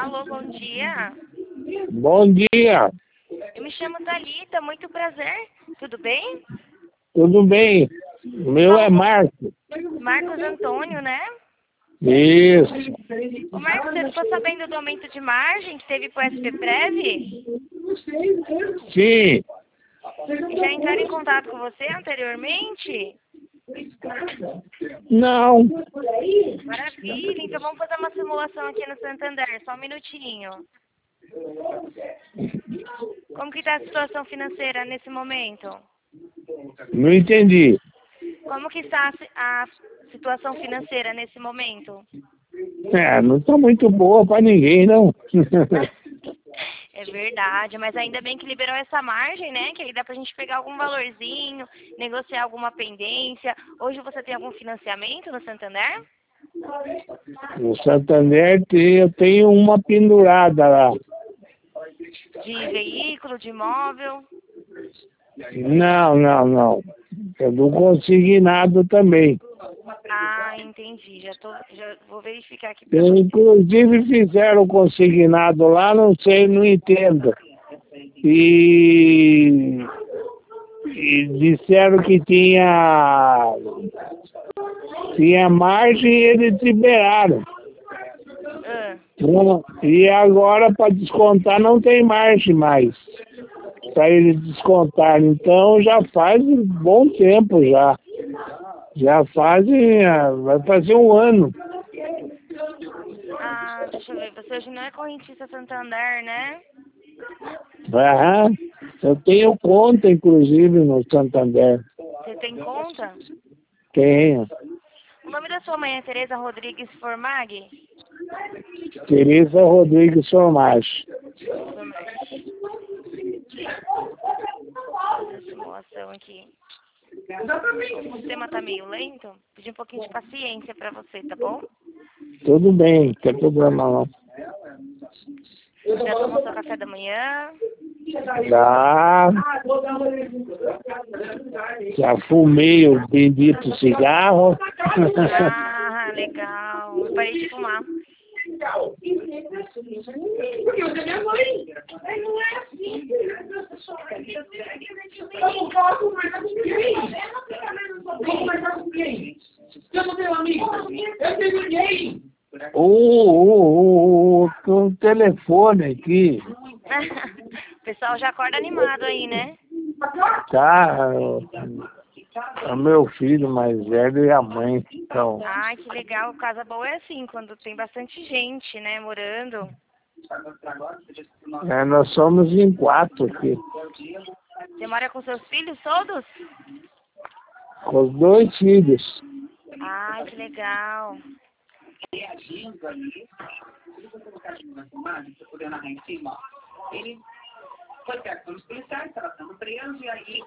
Alô, bom dia. Bom dia, Eu me chamo Thalita, muito prazer. Tudo bem? tudo bem? O meu é Marco. Marcos Antônio, né? Isso. Ô Marcos, você ficou sabendo do aumento de margem que teve pro SPPrev? Sim, Já entraram em contato com você anteriormente? não. Maravilha, então vamos fazer uma simulação aqui no Santander, só um minutinho. Como que tá a situação financeira nesse momento? Não entendi. Como que está a situação financeira nesse momento? Não está muito boa para ninguém, não. É verdade, mas ainda bem que liberou essa margem, né? Que aí dá pra gente pegar algum valorzinho, negociar alguma pendência. Hoje você tem algum financiamento no Santander? No Santander eu tenho uma pendurada lá. De veículo, de imóvel? Não. É do consignado também. Ah, entendi. Já vou verificar aqui pra você. Inclusive fizeram o consignado lá, não sei, não entendo. E disseram que tinha margem e eles liberaram. Ah, E agora para descontar não tem margem mais. Para eles descontarem. Então já faz um bom tempo já. Já vai fazer um ano. deixa eu ver. Você hoje não é correntista Santander, né? Aham. Eu tenho conta, inclusive, no Santander. Você tem conta? Tenho. O nome da sua mãe é Tereza Rodrigues Formag? Teresa Rodrigues Somachi. Fazer simulação aqui. O sistema tá meio lento. Pedi um pouquinho de paciência pra você, tá bom? Tudo bem, não tem problema não. Já tomou seu café da manhã? Já fumei o bendito cigarro. Ah, legal. Eu parei de fumar. Porque você é minha mãe. Mas não é assim. Eu não posso conversar com ninguém. Vou conversar com quem? Eu não tenho amigo. Eu tenho ninguém. Um telefone aqui. O pessoal já acorda animado aí, né? Tá. É meu filho mais velho e a mãe. Então, Ai, que legal. Casa boa é assim, quando tem bastante gente, né, morando. nós somos em 4 aqui. Você mora com seus filhos todos? Com os 2 filhos. Ai, que legal. Reagindo ali, se você colocar aqui na filmagem, você poder narrar em cima, ó. Ele foi pego pelos policiais, estava sendo preso,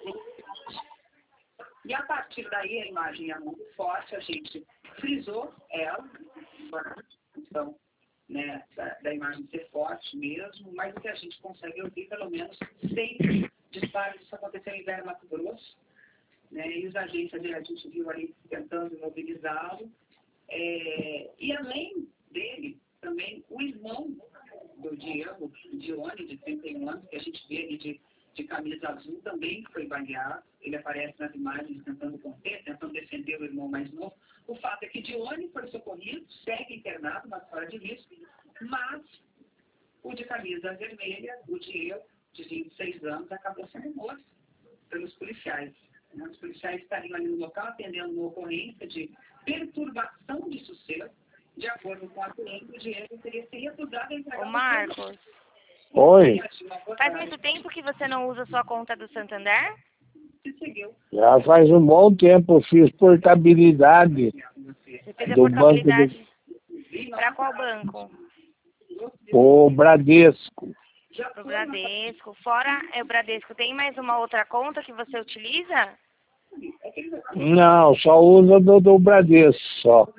e a partir daí a imagem é muito forte, a gente frisou ela, então, né, da imagem ser forte mesmo, mas o que a gente consegue ouvir, pelo menos, 6 disparos, isso aconteceu em Vera Mato Grosso, né, e os agentes, a gente viu ali tentando imobilizá-lo. E além dele, também o irmão do Diego, Dione, de 31 anos, que a gente vê ali de camisa azul, também foi baleado. Ele aparece nas imagens tentando conter, tentando defender o irmão mais novo. O fato é que Dione foi socorrido, segue internado, mas fora de risco, mas o de camisa vermelha, o Diego, de 26 anos, acabou sendo morto pelos policiais. Os policiais estariam ali no local atendendo uma ocorrência de perturbação de sossego. De acordo com a cliente, o Diego teria se recusado a entregar. Ô, Marcos. Oi. Faz muito tempo que você não usa sua conta do Santander? Já faz um bom tempo eu fiz portabilidade. Você fez a Do portabilidade para qual banco? O Bradesco. Pro Bradesco. Fora o Bradesco, tem mais uma outra conta que você utiliza? Não, só usa do Bradesco só.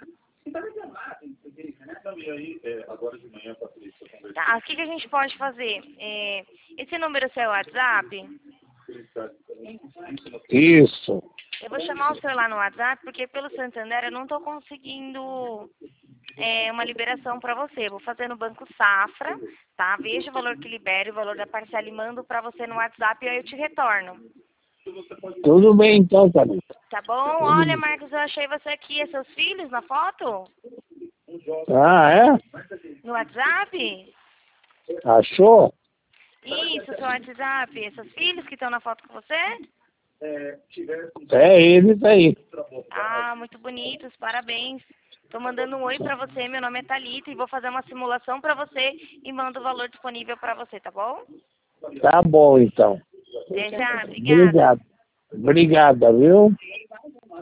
Tá, o que a gente pode fazer? Esse número é seu WhatsApp? Isso. Eu vou chamar o seu lá no WhatsApp, porque pelo Santander eu não estou conseguindo uma liberação para você. Vou fazer no Banco Safra, tá? Veja o valor que libera, o valor da parcela e mando para você no WhatsApp e aí eu te retorno. Tudo bem então, Thalita. Tá bom? Olha, Marcos, eu achei você aqui. É seus filhos na foto? Ah, é? No WhatsApp? Achou? Isso, seu WhatsApp. Seus filhos que estão na foto com você? É eles aí. Ah, muito bonitos, parabéns. Tô mandando um oi pra você, meu nome é Thalita e vou fazer uma simulação pra você e mando o valor disponível pra você, tá bom? Tá bom, então. Até já, obrigada. Obrigado. Obrigada, viu?